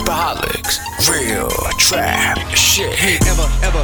Trapaholics, real trap shit. You ain't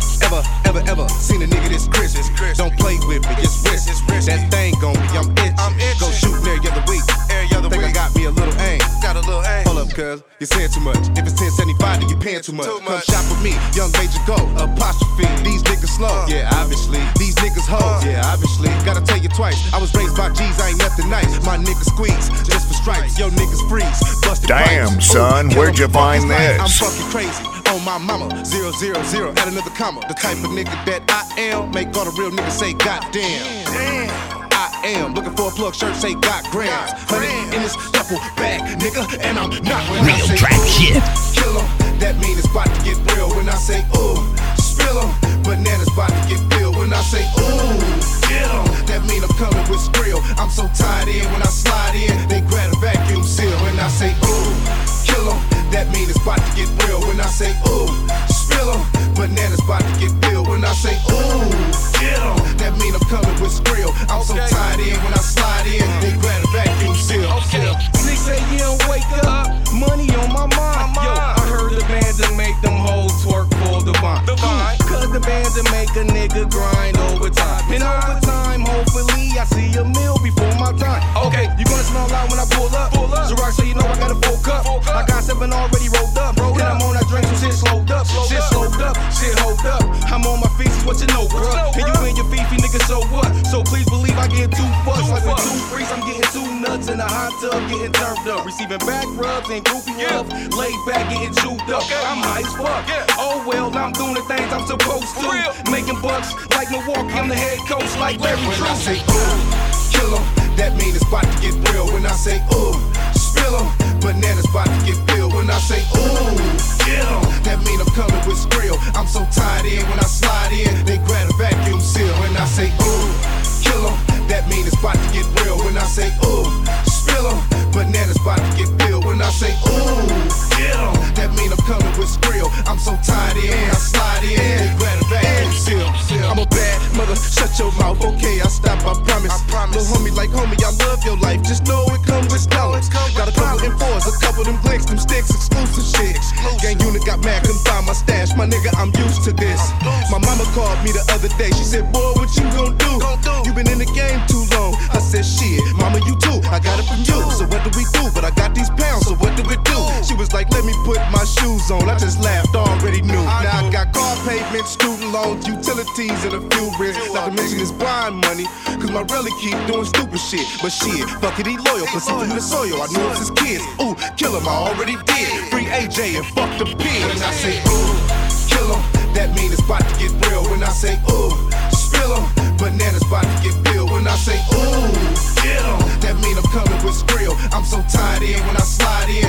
ever seen a nigga this crisp. Don't play with me, just risk. That thing gon' be, I'm itching. Go shoot every other week. Think I got me a little aim. Hold up, cuz, you're saying too much. If it's 1075, then you paying too much. Come shop with me, young Major Go, apostrophe. These niggas slow, yeah, obviously. These niggas hoes, yeah, obviously. Gotta tell you twice, I was raised by G's, I ain't nothing nice. My niggas squeeze, just for stripes. Yo, niggas freeze, busted Damn, pipes. son, where'd you find this? I'm fucking crazy. On my mama, 000, add another comma. The type of nigga that I am, make all the real niggas say goddamn. I am looking for a plug shirt, say got grams. Honey in this duffel bag, nigga, and I'm not when Real I say trap shit. Kill 'em, that mean it's about to get real. When I say ooh, spill 'em, bananas about to get filled. When I say ooh, get 'em, that mean I'm coming with skrill. I'm so tied in when I slide in, they grab a vacuum seal. When I say ooh, kill 'em, that mean it's about to get real. When I say ooh, spill 'em, bananas about to get filled. When I say ooh, get 'em, that mean I'm coming with skrill. I'm so tied in when I slide in, they grab a vacuum seal. Niggas say you don't wake up, money on my mind. Yo, I heard the band that make them hoes twerk for Divine. Cause the band that make a nigga grind overtime. And overtime, hopefully I see a meal before my time. Okay, you gonna smell loud when I pull up. So right, so you know I got a full cup. I got 7 already rolled up. And I'm on that drink, so shit slowed up. Shit slowed up, shit hold up. I'm on my feet, is what you know, bro. And you and your beefy niggas, so what? So please believe I get 2 fucks. Like with 2 freaks, I'm getting 2 nuts in a hot tub, getting turned up. Receiving back rubs and groupie love. Laid back, getting chewed up. I'm high as fuck. Oh well, I'm doing the things I'm supposed to. Making bucks like Milwaukee, I'm the head coach like Larry Drew. When I say ooh, kill 'em, that mean it's about to get real. When I say ooh, spill 'em, bananas about to get filled. When I say ooh, get 'em, that mean I'm coming with skrill. I'm so tied in when I slide in, they grab a vacuum seal. When I say ooh, kill 'em, that mean it's about to get real. When I say ooh, spill 'em, bananas about to get filled. When I say ooh, get 'em, that mean I'm coming with skrill. I'm so tied in, I slide in, they grab a vacuum seal. I'm a bad mother, shut your mouth. Okay, I stop, I promise. Little homie like homie, I love your life. Just know it comes with dollars. Got a couple M4s, a couple them blinks, them sticks, exclusive shit. Gang unit got mad, couldn't find my stash. My nigga, I'm used to this. My mama called me the other day. She said, boy, what you gon' do? You been in the game too long. I said, shit, mama, you too. I got it from you. So what do we do? But I got these pounds, so what do we do? She was like, let me put my shoes on. I just laughed, already knew. Now I got car payment, student loans, utilities, and a few risks. Not to mention this blind money, cause my relly keep doing stupid shit. But shit, fuck it, he loyal, cause he from the soil. I knew it was his kids. Ooh, kill him, I already did. Free AJ and fuck the pigs. When I say ooh, kill him, that mean it's about to get real. When I say ooh, spill him, bananas about to get filled. When I say ooh, get him, that mean I'm coming with skrill. I'm so tied in when I slide in,